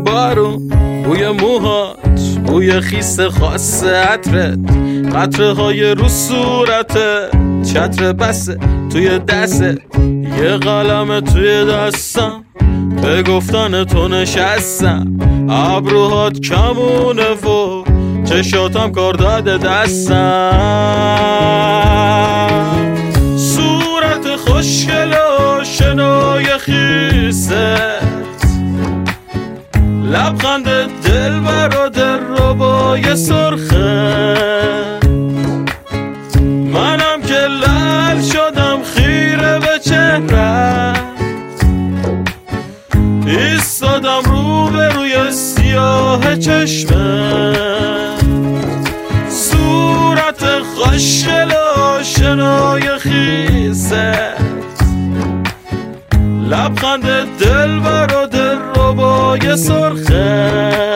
بارون، بوی موهات، بوی خیس خاص عطرت، قطره های رو صورتت، چتر بسه توی دستت، یه قلم توی دستم، به گفتن تو نشستم، ابروهات کمونه و چشاتم کار داده دستم، صورت خوشگل و شنای خیست، لبخند دلبر و دلربای سرخه، منم که لعل شدم خیره به چهره، ایستادم روبروی سیاه چشمه، صورت خوشگل و شنای خیسه، لبخند دلبر و دلربای سرخه،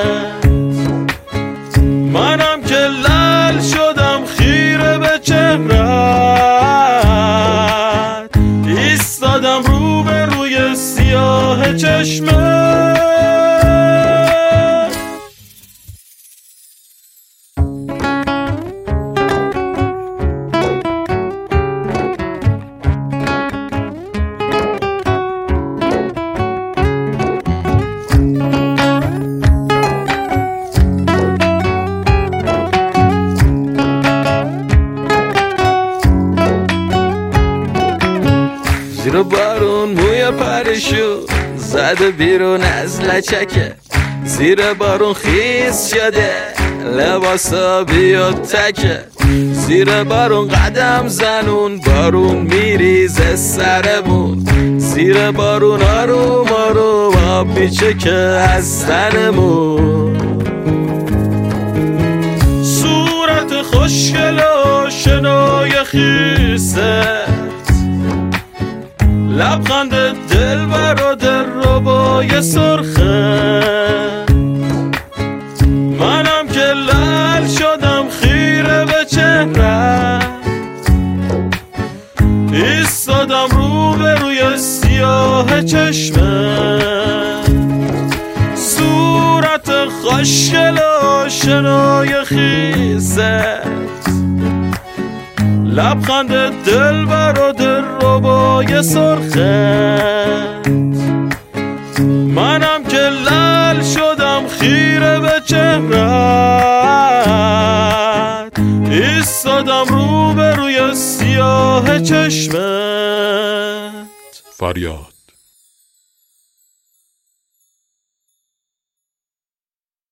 منم که لعل شدم خیره به چهرت، ایستادم روبروی سیاه چشمه. زیر بارون موی پریشون زده بیرون از لچکه، زیر بارون خیس شده لباسا بیاد تکه، زیر بارون قدم زنون بارون میریزه سرمون، زیر بارون آروم آروم آب میچکه از تنمون، صورت خوشگل و شنای خیسه، لبخند دلبر و دلربای سرخه، منم که لعل شدم خیره به چهره، ایستادم روبروی سیاه چشمه، صورت خوشگل و شنای خیسه، لبخند دلبر و دلربای سرخه، منم که لعل شدم خیره به چهرت، ایستادم روبروی سیاه چشمت. فریاد.